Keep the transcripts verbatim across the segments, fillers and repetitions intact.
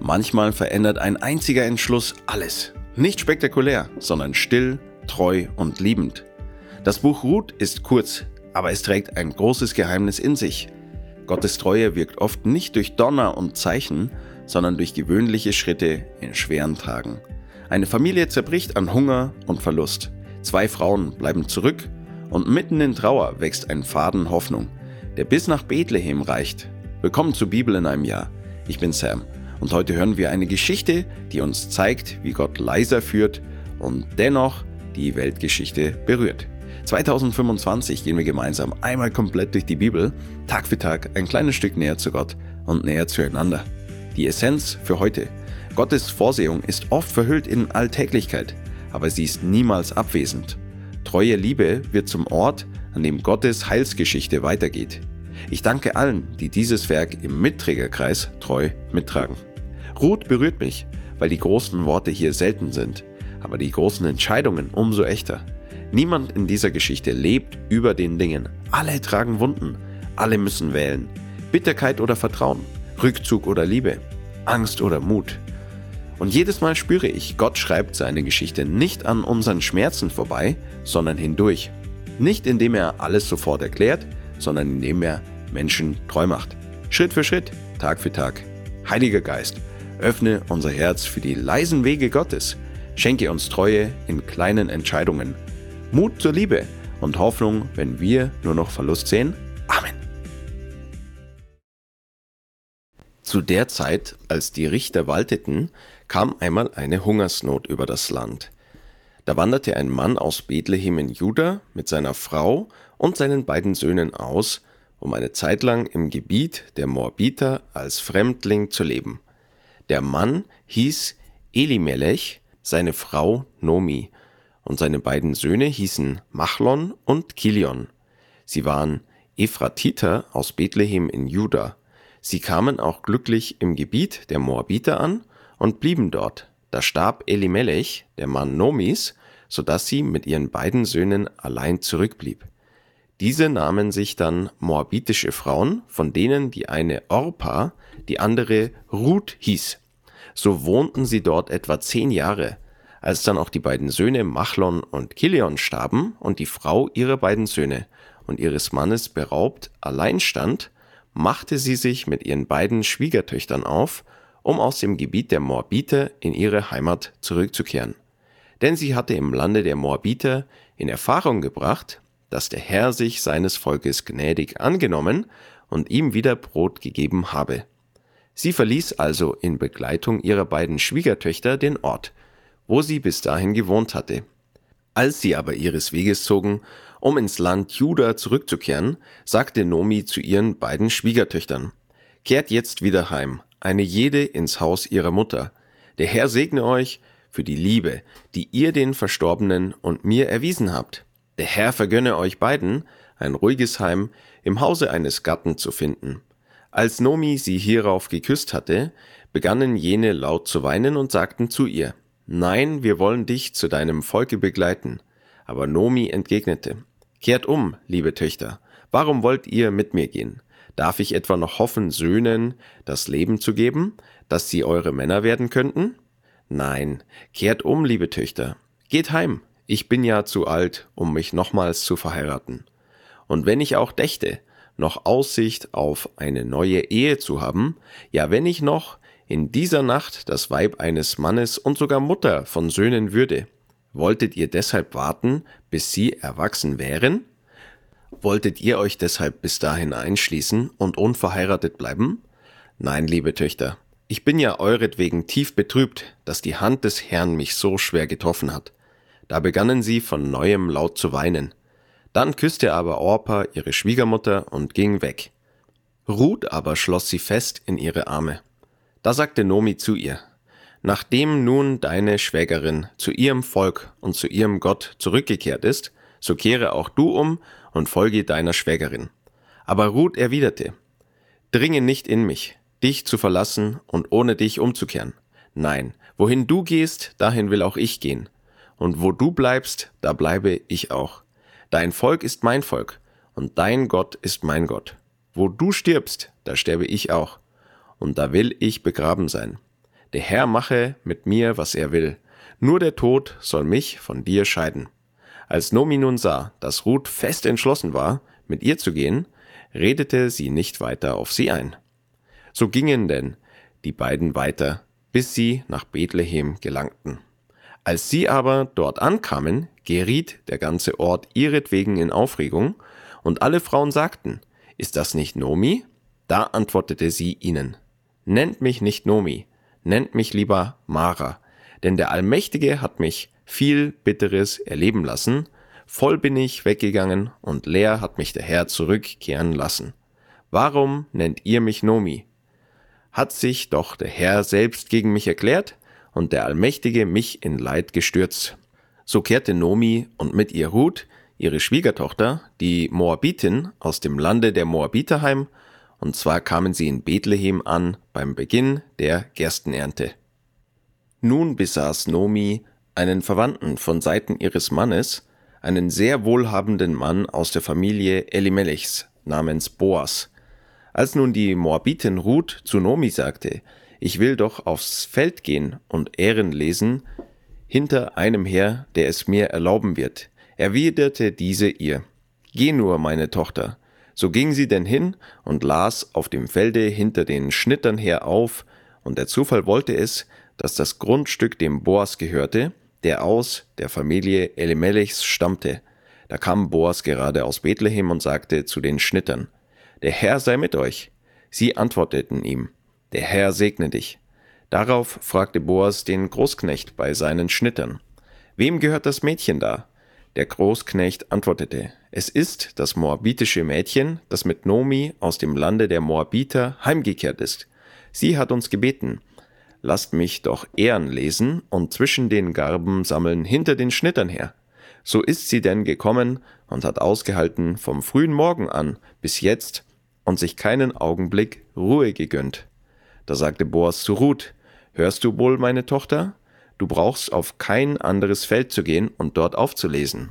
Manchmal verändert ein einziger Entschluss alles. Nicht spektakulär, sondern still, treu und liebend. Das Buch Ruth ist kurz, aber es trägt ein großes Geheimnis in sich. Gottes Treue wirkt oft nicht durch Donner und Zeichen, sondern durch gewöhnliche Schritte in schweren Tagen. Eine Familie zerbricht an Hunger und Verlust. Zwei Frauen bleiben zurück und mitten in Trauer wächst ein Faden Hoffnung, der bis nach Bethlehem reicht. Willkommen zur Bibel in einem Jahr. Ich bin Sam und heute hören wir eine Geschichte, die uns zeigt, wie Gott leiser führt und dennoch die Weltgeschichte berührt. zweitausendfünfundzwanzig gehen wir gemeinsam einmal komplett durch die Bibel, Tag für Tag ein kleines Stück näher zu Gott und näher zueinander. Die Essenz für heute: Gottes Vorsehung ist oft verhüllt in Alltäglichkeit, aber sie ist niemals abwesend. Treue Liebe wird zum Ort, an dem Gottes Heilsgeschichte weitergeht. Ich danke allen, die dieses Werk im Mitträgerkreis treu mittragen. Ruth berührt mich, weil die großen Worte hier selten sind, aber die großen Entscheidungen umso echter. Niemand in dieser Geschichte lebt über den Dingen. Alle tragen Wunden, alle müssen wählen. Bitterkeit oder Vertrauen, Rückzug oder Liebe, Angst oder Mut. Und jedes Mal spüre ich, Gott schreibt seine Geschichte nicht an unseren Schmerzen vorbei, sondern hindurch. Nicht indem er alles sofort erklärt, sondern indem er Menschen treu macht. Schritt für Schritt, Tag für Tag. Heiliger Geist, öffne unser Herz für die leisen Wege Gottes. Schenke uns Treue in kleinen Entscheidungen. Mut zur Liebe und Hoffnung, wenn wir nur noch Verlust sehen. Amen. Zu der Zeit, als die Richter walteten, kam einmal eine Hungersnot über das Land. Da wanderte ein Mann aus Bethlehem in Juda mit seiner Frau und seinen beiden Söhnen aus, um eine Zeit lang im Gebiet der Moabiter als Fremdling zu leben. Der Mann hieß Elimelech, seine Frau Nomi, und seine beiden Söhne hießen Machlon und Kilion. Sie waren Ephratiter aus Bethlehem in Juda. Sie kamen auch glücklich im Gebiet der Moabiter an und blieben dort. Da starb Elimelech, der Mann Nomis, sodass sie mit ihren beiden Söhnen allein zurückblieb. Diese nahmen sich dann moabitische Frauen, von denen die eine Orpa, die andere Ruth hieß. So wohnten sie dort etwa zehn Jahre. Als dann auch die beiden Söhne Machlon und Kilion starben und die Frau ihrer beiden Söhne und ihres Mannes beraubt allein stand, machte sie sich mit ihren beiden Schwiegertöchtern auf, um aus dem Gebiet der Moabiter in ihre Heimat zurückzukehren. Denn sie hatte im Lande der Moabiter in Erfahrung gebracht, dass der Herr sich seines Volkes gnädig angenommen und ihm wieder Brot gegeben habe. Sie verließ also in Begleitung ihrer beiden Schwiegertöchter den Ort, wo sie bis dahin gewohnt hatte. Als sie aber ihres Weges zogen, um ins Land Juda zurückzukehren, sagte Nomi zu ihren beiden Schwiegertöchtern: Kehrt jetzt wieder heim, eine jede ins Haus ihrer Mutter. Der Herr segne euch für die Liebe, die ihr den Verstorbenen und mir erwiesen habt. Der Herr vergönne euch beiden, ein ruhiges Heim im Hause eines Gatten zu finden. Als Nomi sie hierauf geküsst hatte, begannen jene laut zu weinen und sagten zu ihr: Nein, wir wollen dich zu deinem Volke begleiten. Aber Nomi entgegnete: Kehrt um, liebe Töchter, warum wollt ihr mit mir gehen? Darf ich etwa noch hoffen, Söhnen das Leben zu geben, dass sie eure Männer werden könnten? Nein, kehrt um, liebe Töchter, geht heim. Ich bin ja zu alt, um mich nochmals zu verheiraten. Und wenn ich auch dächte, noch Aussicht auf eine neue Ehe zu haben, ja, wenn ich noch in dieser Nacht das Weib eines Mannes und sogar Mutter von Söhnen würde, wolltet ihr deshalb warten, bis sie erwachsen wären? Wolltet ihr euch deshalb bis dahin einschließen und unverheiratet bleiben? Nein, liebe Töchter, ich bin ja euretwegen tief betrübt, dass die Hand des Herrn mich so schwer getroffen hat. Da begannen sie von neuem laut zu weinen. Dann küsste aber Orpa ihre Schwiegermutter und ging weg. Ruth aber schloss sie fest in ihre Arme. Da sagte Nomi zu ihr: Nachdem nun deine Schwägerin zu ihrem Volk und zu ihrem Gott zurückgekehrt ist, so kehre auch du um und folge deiner Schwägerin. Aber Ruth erwiderte: Dringe nicht in mich, dich zu verlassen und ohne dich umzukehren. Nein, wohin du gehst, dahin will auch ich gehen. Und wo du bleibst, da bleibe ich auch. Dein Volk ist mein Volk, und dein Gott ist mein Gott. Wo du stirbst, da sterbe ich auch, und da will ich begraben sein. Der Herr mache mit mir, was er will. Nur der Tod soll mich von dir scheiden. Als Nomi nun sah, dass Ruth fest entschlossen war, mit ihr zu gehen, redete sie nicht weiter auf sie ein. So gingen denn die beiden weiter, bis sie nach Bethlehem gelangten. Als sie aber dort ankamen, geriet der ganze Ort ihretwegen in Aufregung, und alle Frauen sagten: Ist das nicht Nomi? Da antwortete sie ihnen: Nennt mich nicht Nomi, nennt mich lieber Mara, denn der Allmächtige hat mich viel Bitteres erleben lassen. Voll bin ich weggegangen, und leer hat mich der Herr zurückkehren lassen. Warum nennt ihr mich Nomi? Hat sich doch der Herr selbst gegen mich erklärt und der Allmächtige mich in Leid gestürzt. So kehrte Nomi und mit ihr Ruth, ihre Schwiegertochter, die Moabitin aus dem Lande der Moabiter heim, und zwar kamen sie in Bethlehem an beim Beginn der Gerstenernte. Nun besaß Nomi einen Verwandten von Seiten ihres Mannes, einen sehr wohlhabenden Mann aus der Familie Elimelechs namens Boas. Als nun die Moabitin Ruth zu Nomi sagte: Ich will doch aufs Feld gehen und Ähren lesen, hinter einem her, der es mir erlauben wird, erwiderte diese ihr: Geh nur, meine Tochter. So ging sie denn hin und las auf dem Felde hinter den Schnittern her auf, und der Zufall wollte es, dass das Grundstück dem Boas gehörte, der aus der Familie Elimelechs stammte. Da kam Boas gerade aus Bethlehem und sagte zu den Schnittern: Der Herr sei mit euch. Sie antworteten ihm: Der Herr segne dich. Darauf fragte Boas den Großknecht bei seinen Schnittern: Wem gehört das Mädchen da? Der Großknecht antwortete: Es ist das moabitische Mädchen, das mit Nomi aus dem Lande der Moabiter heimgekehrt ist. Sie hat uns gebeten: Lasst mich doch Ähren lesen und zwischen den Garben sammeln hinter den Schnittern her. So ist sie denn gekommen und hat ausgehalten vom frühen Morgen an bis jetzt und sich keinen Augenblick Ruhe gegönnt. Da sagte Boas zu Ruth: Hörst du wohl, meine Tochter? Du brauchst auf kein anderes Feld zu gehen und dort aufzulesen.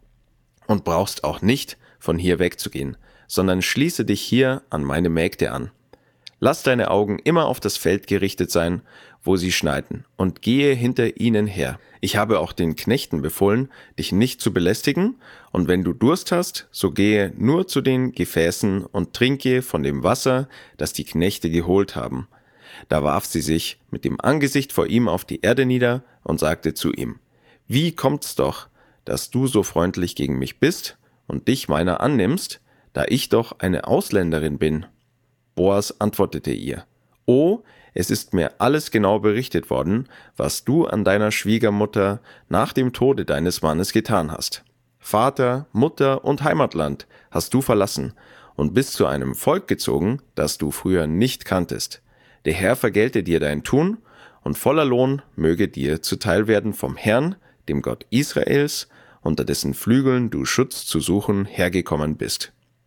Und brauchst auch nicht von hier wegzugehen, sondern schließe dich hier an meine Mägde an. Lass deine Augen immer auf das Feld gerichtet sein, wo sie schneiden, und gehe hinter ihnen her. Ich habe auch den Knechten befohlen, dich nicht zu belästigen, und wenn du Durst hast, so gehe nur zu den Gefäßen und trinke von dem Wasser, das die Knechte geholt haben. Da warf sie sich mit dem Angesicht vor ihm auf die Erde nieder und sagte zu ihm: Wie kommt's doch, dass du so freundlich gegen mich bist und dich meiner annimmst, da ich doch eine Ausländerin bin? Boas antwortete ihr: O, es ist mir alles genau berichtet worden, was du an deiner Schwiegermutter nach dem Tode deines Mannes getan hast. Vater, Mutter und Heimatland hast du verlassen und bist zu einem Volk gezogen, das du früher nicht kanntest. Der Herr vergelte dir dein Tun, und voller Lohn möge dir zuteil werden vom Herrn, dem Gott Israels, unter dessen Flügeln du Schutz zu suchen hergekommen bist.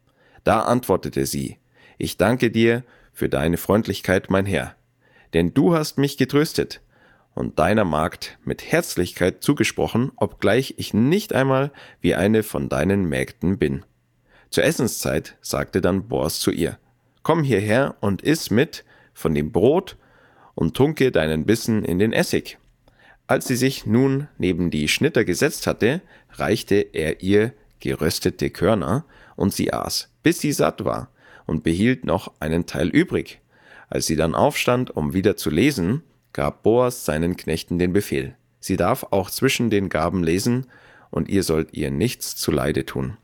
Da antwortete sie: Ich danke dir für deine Freundlichkeit, mein Herr, denn du hast mich getröstet und deiner Magd mit Herzlichkeit zugesprochen, obgleich ich nicht einmal wie eine von deinen Mägden bin. Zur Essenszeit sagte dann Boas zu ihr: Komm hierher und iss mit von dem Brot und tunke deinen Bissen in den Essig. Als sie sich nun neben die Schnitter gesetzt hatte, reichte er ihr geröstete Körner, und sie aß, bis sie satt war, und behielt noch einen Teil übrig. Als sie dann aufstand, um wieder zu lesen, gab Boas seinen Knechten den Befehl: Sie darf auch zwischen den Garben lesen, und ihr sollt ihr nichts zuleide tun.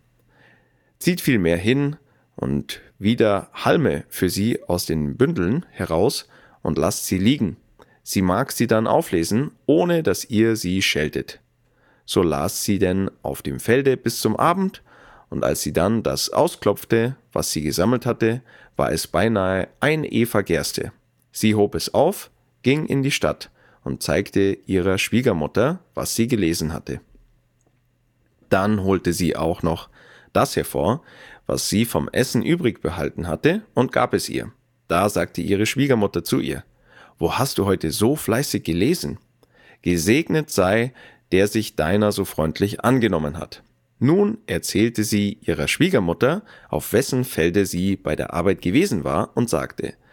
Zieht vielmehr hin und wieder Halme für sie aus den Bündeln heraus und lasst sie liegen. Sie mag sie dann auflesen, ohne dass ihr sie scheltet. So las sie denn auf dem Felde bis zum Abend, und als sie dann das ausklopfte, was sie gesammelt hatte, war es beinahe ein Efa Gerste. Sie hob es auf, ging in die Stadt und zeigte ihrer Schwiegermutter, was sie gelesen hatte. Dann holte sie auch noch das hervor, was sie vom Essen übrig behalten hatte, und gab es ihr. Da sagte ihre Schwiegermutter zu ihr: Wo hast du heute so fleißig gelesen? Gesegnet sei, der sich deiner so freundlich angenommen hat. Nun erzählte sie ihrer Schwiegermutter, auf wessen Felde sie bei der Arbeit gewesen war, und sagte: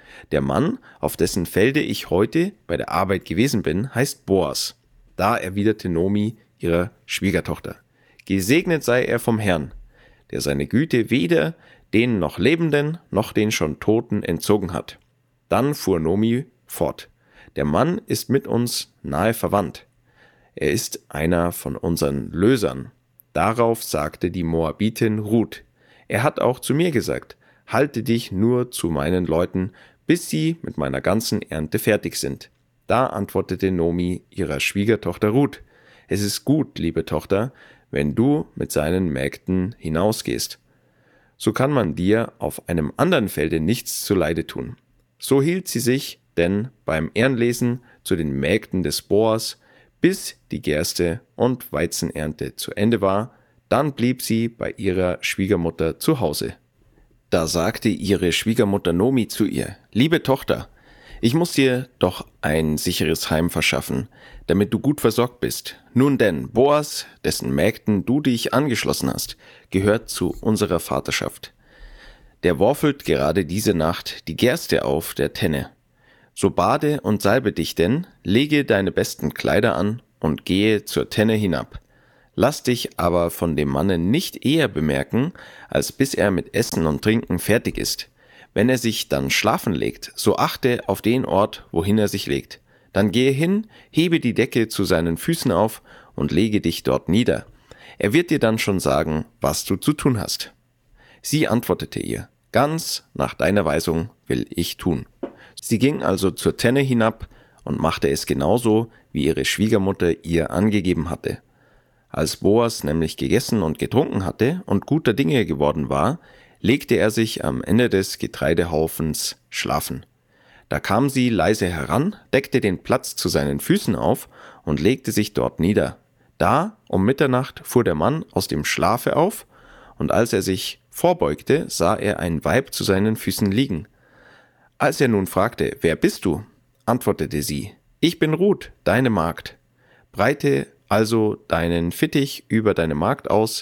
Der Mann, auf dessen Felde ich heute bei der Arbeit gewesen bin, heißt Boas. Da erwiderte Nomi ihrer Schwiegertochter: Gesegnet sei er vom Herrn, der seine Güte weder den noch Lebenden noch den schon Toten entzogen hat. Dann fuhr Nomi fort: Der Mann ist mit uns nahe verwandt. Er ist einer von unseren Lösern. Darauf sagte die Moabitin Ruth: Er hat auch zu mir gesagt: Halte dich nur zu meinen Leuten, bis sie mit meiner ganzen Ernte fertig sind. Da antwortete Nomi ihrer Schwiegertochter Ruth: Es ist gut, liebe Tochter, wenn du mit seinen Mägden hinausgehst. So kann man dir auf einem anderen Felde nichts zuleide tun. So hielt sie sich denn beim Ehrenlesen zu den Mägden des Boas, bis die Gerste- und Weizenernte zu Ende war. Dann blieb sie bei ihrer Schwiegermutter zu Hause. Da sagte ihre Schwiegermutter Nomi zu ihr: Liebe Tochter, ich muss dir doch ein sicheres Heim verschaffen, damit du gut versorgt bist. Nun denn, Boas, dessen Mägden du dich angeschlossen hast, gehört zu unserer Vaterschaft. Der worfelt gerade diese Nacht die Gerste auf der Tenne. So bade und salbe dich denn, lege deine besten Kleider an und gehe zur Tenne hinab. Lass dich aber von dem Manne nicht eher bemerken, als bis er mit Essen und Trinken fertig ist. Wenn er sich dann schlafen legt, so achte auf den Ort, wohin er sich legt. Dann gehe hin, hebe die Decke zu seinen Füßen auf und lege dich dort nieder. Er wird dir dann schon sagen, was du zu tun hast. Sie antwortete ihr: Ganz nach deiner Weisung will ich tun. Sie ging also zur Tenne hinab und machte es genauso, wie ihre Schwiegermutter ihr angegeben hatte. Als Boas nämlich gegessen und getrunken hatte und guter Dinge geworden war, legte er sich am Ende des Getreidehaufens schlafen. Da kam sie leise heran, deckte den Platz zu seinen Füßen auf und legte sich dort nieder. Da, um Mitternacht, fuhr der Mann aus dem Schlafe auf, und als er sich vorbeugte, sah er ein Weib zu seinen Füßen liegen. Als er nun fragte: Wer bist du?, antwortete sie: Ich bin Ruth, deine Magd. Breite also deinen Fittich über deine Magd aus,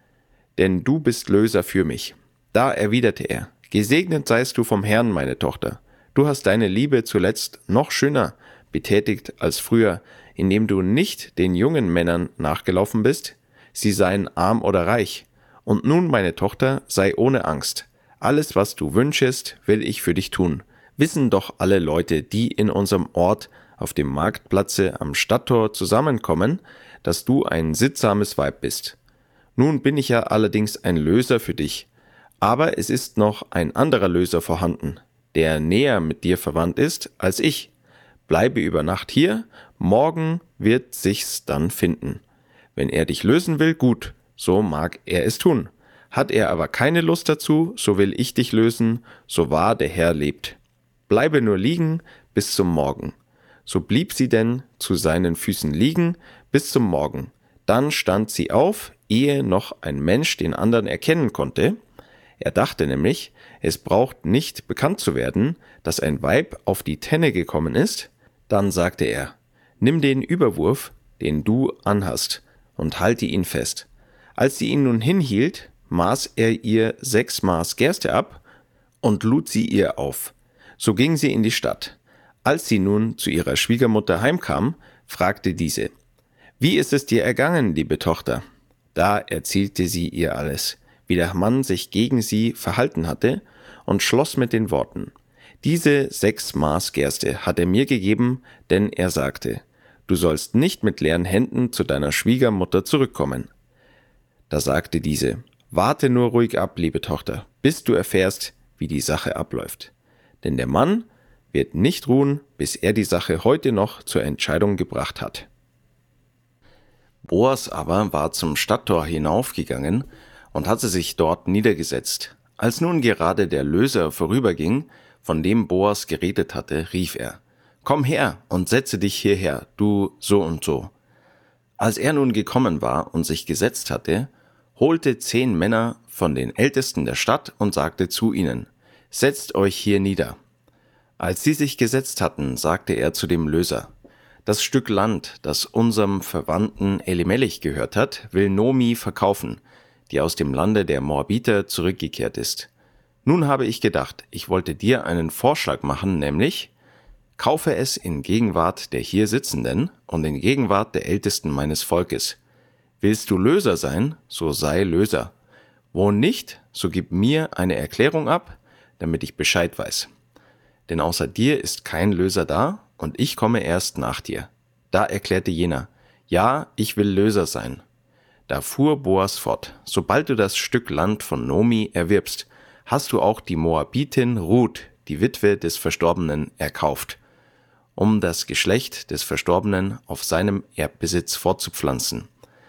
denn du bist Löser für mich. Da erwiderte er: Gesegnet seist du vom Herrn, meine Tochter. Du hast deine Liebe zuletzt noch schöner betätigt als früher, indem du nicht den jungen Männern nachgelaufen bist, sie seien arm oder reich. Und nun, meine Tochter, sei ohne Angst. Alles, was du wünschest, will ich für dich tun. Wissen doch alle Leute, die in unserem Ort auf dem Marktplatze am Stadttor zusammenkommen, dass du ein sittsames Weib bist. Nun bin ich ja allerdings ein Löser für dich, aber es ist noch ein anderer Löser vorhanden, der näher mit dir verwandt ist als ich. Bleibe über Nacht hier, morgen wird sich's dann finden. Wenn er dich lösen will, gut, so mag er es tun. Hat er aber keine Lust dazu, so will ich dich lösen, so wahr der Herr lebt. Bleibe nur liegen bis zum Morgen. So blieb sie denn zu seinen Füßen liegen bis zum Morgen. Dann stand sie auf, ehe noch ein Mensch den anderen erkennen konnte. Er dachte nämlich, es braucht nicht bekannt zu werden, dass ein Weib auf die Tenne gekommen ist. Dann sagte er: Nimm den Überwurf, den du anhast, und halte ihn fest. Als sie ihn nun hinhielt, maß er ihr sechs Maß Gerste ab und lud sie ihr auf. So ging sie in die Stadt. Als sie nun zu ihrer Schwiegermutter heimkam, fragte diese: Wie ist es dir ergangen, liebe Tochter? Da erzählte sie ihr alles, wie der Mann sich gegen sie verhalten hatte, und schloss mit den Worten: Diese sechs Maß Gerste hat er mir gegeben, denn er sagte: Du sollst nicht mit leeren Händen zu deiner Schwiegermutter zurückkommen. Da sagte diese: Warte nur ruhig ab, liebe Tochter, bis du erfährst, wie die Sache abläuft. Denn der Mann wird nicht ruhen, bis er die Sache heute noch zur Entscheidung gebracht hat. Boas aber war zum Stadttor hinaufgegangen und hatte sich dort niedergesetzt. Als nun gerade der Löser vorüberging, von dem Boas geredet hatte, rief er: Komm her und setze dich hierher, du so und so. Als er nun gekommen war und sich gesetzt hatte, holte zehn Männer von den Ältesten der Stadt und sagte zu ihnen: Setzt euch hier nieder. Als sie sich gesetzt hatten, sagte er zu dem Löser: Das Stück Land, das unserem Verwandten Elimelech gehört hat, will Nomi verkaufen, die aus dem Lande der Moabiter zurückgekehrt ist. Nun habe ich gedacht, ich wollte dir einen Vorschlag machen, nämlich: Kaufe es in Gegenwart der hier Sitzenden und in Gegenwart der Ältesten meines Volkes. Willst du Löser sein, so sei Löser. Wo nicht, so gib mir eine Erklärung ab, damit ich Bescheid weiß. Denn außer dir ist kein Löser da, und ich komme erst nach dir. Da erklärte jener: Ja, ich will Löser sein. Da fuhr Boas fort: Sobald du das Stück Land von Nomi erwirbst, hast du auch die Moabitin Ruth, die Witwe des Verstorbenen, erkauft, um das Geschlecht des Verstorbenen auf seinem Erbbesitz fortzupflanzen.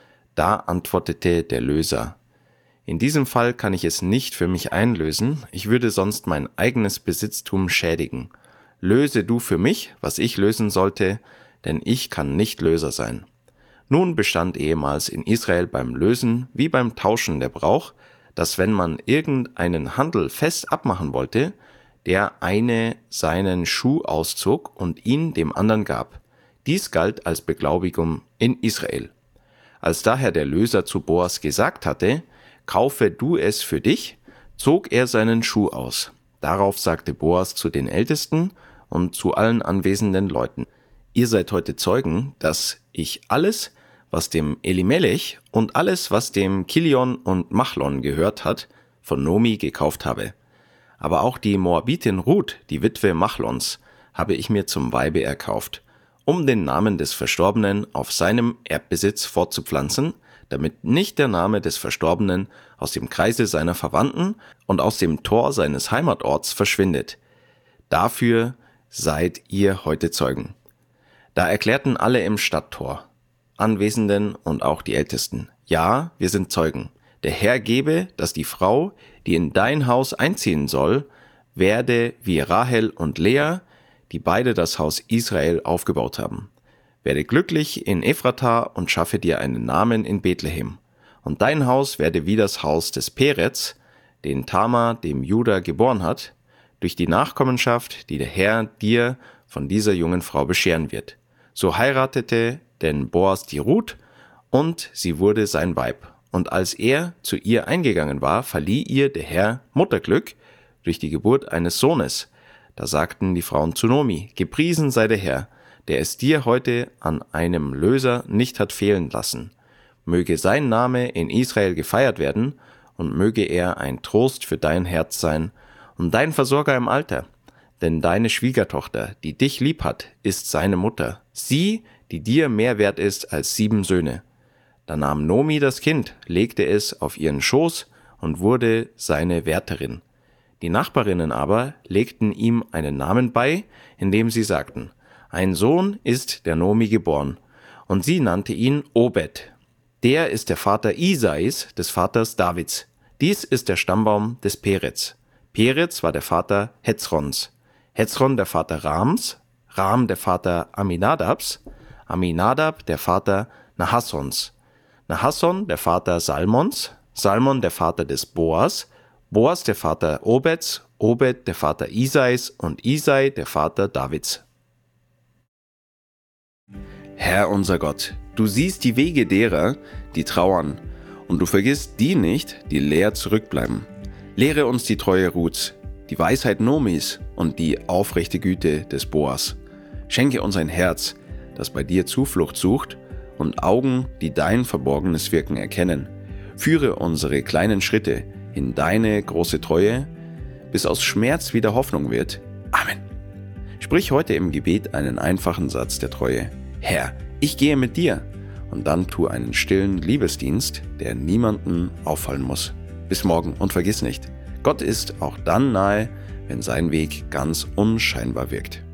Da antwortete der Löser: In diesem Fall kann ich es nicht für mich einlösen, ich würde sonst mein eigenes Besitztum schädigen. Löse du für mich, was ich lösen sollte, denn ich kann nicht Löser sein. Nun bestand ehemals in Israel beim Lösen wie beim Tauschen der Brauch, dass wenn man irgendeinen Handel fest abmachen wollte, der eine seinen Schuh auszog und ihn dem anderen gab. Dies galt als Beglaubigung in Israel. Als daher der Löser zu Boas gesagt hatte: Kaufe du es für dich, zog er seinen Schuh aus. Darauf sagte Boas zu den Ältesten und zu allen anwesenden Leuten: Ihr seid heute Zeugen, dass ich alles, was dem Elimelech und alles, was dem Kilion und Machlon gehört hat, von Nomi gekauft habe. Aber auch die Moabitin Ruth, die Witwe Machlons, habe ich mir zum Weibe erkauft, um den Namen des Verstorbenen auf seinem Erbbesitz fortzupflanzen, damit nicht der Name des Verstorbenen aus dem Kreise seiner Verwandten und aus dem Tor seines Heimatorts verschwindet. Dafür seid ihr heute Zeugen. Da erklärten alle im Stadttor, Anwesenden und auch die Ältesten: Ja, wir sind Zeugen. Der Herr gebe, dass die Frau, die in dein Haus einziehen soll, werde wie Rahel und Lea, die beide das Haus Israel aufgebaut haben. Werde glücklich in Ephrata und schaffe dir einen Namen in Bethlehem. Und dein Haus werde wie das Haus des Perez, den Tamar dem Juda geboren hat, durch die Nachkommenschaft, die der Herr dir von dieser jungen Frau bescheren wird. So heiratete denn Boas die Ruth, und sie wurde sein Weib. Und als er zu ihr eingegangen war, verlieh ihr der Herr Mutterglück durch die Geburt eines Sohnes. Da sagten die Frauen zu Nomi: Gepriesen sei der Herr, der es dir heute an einem Löser nicht hat fehlen lassen. Möge sein Name in Israel gefeiert werden, und möge er ein Trost für dein Herz sein und dein Versorger im Alter. Denn deine Schwiegertochter, die dich lieb hat, ist seine Mutter, sie, die dir mehr wert ist als sieben Söhne. Da nahm Nomi das Kind, legte es auf ihren Schoß und wurde seine Wärterin. Die Nachbarinnen aber legten ihm einen Namen bei, indem sie sagten: Ein Sohn ist der Nomi geboren. Und sie nannte ihn Obed. Der ist der Vater Isais, des Vaters Davids. Dies ist der Stammbaum des Perez. Perez war der Vater Hezrons. Hezron der Vater Rams, Ram der Vater Aminadabs, Aminadab der Vater Nahassons. Nahasson der Vater Salmons, Salmon der Vater des Boas, Boas der Vater Obeds, Obed der Vater Isais und Isai der Vater Davids. Herr unser Gott, du siehst die Wege derer, die trauern, und du vergisst die nicht, die leer zurückbleiben. Lehre uns die Treue Ruths, die Weisheit Nomis und die aufrechte Güte des Boas. Schenke uns ein Herz, das bei dir Zuflucht sucht, und Augen, die dein verborgenes Wirken erkennen. Führe unsere kleinen Schritte in deine große Treue, bis aus Schmerz wieder Hoffnung wird. Amen. Sprich heute im Gebet einen einfachen Satz der Treue. Herr, ich gehe mit dir. Und dann tu einen stillen Liebesdienst, der niemanden auffallen muss. Bis morgen und vergiss nicht, Gott ist auch dann nahe, wenn sein Weg ganz unscheinbar wirkt.